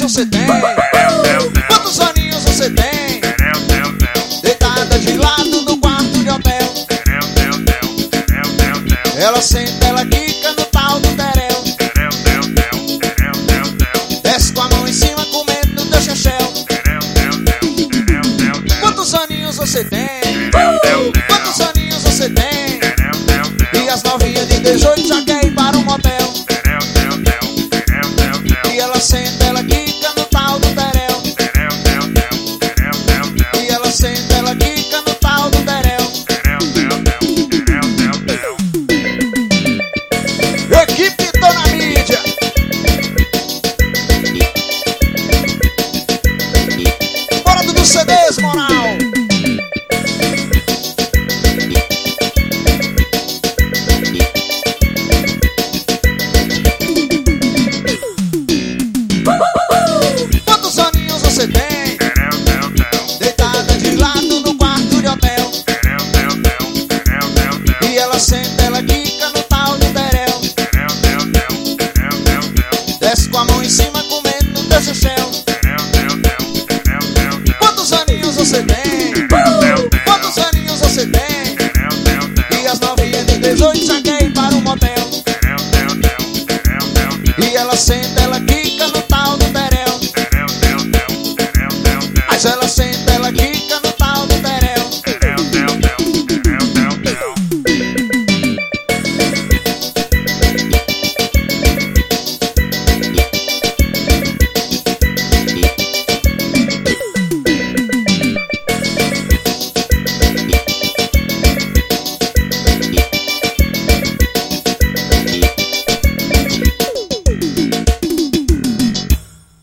você tem? Quantos aninhos você tem? Deitada de lado no quarto de hotel. Ela senta, ela quica no tal do terel. Desce com a mão em cima comendo teu chechel. Quantos aninhos você tem? Quantos aninhos você tem? E as novinhas de 18 já quer ir para um motel. E ela senta, ela quica no tal do terel. E ela senta, ela quica no tal do terel. Equipe Tô na Mídia. Bora dos CDs, moral. Quantos aninhos você tem? Deitada de lado no quarto de hotel. E ela senta, ela quica no tal do terel. Desce com a mão em cima comendo teu chechel. Quantos aninhos você tem? Quantos aninhos você tem? E as novinhas de 18 já quer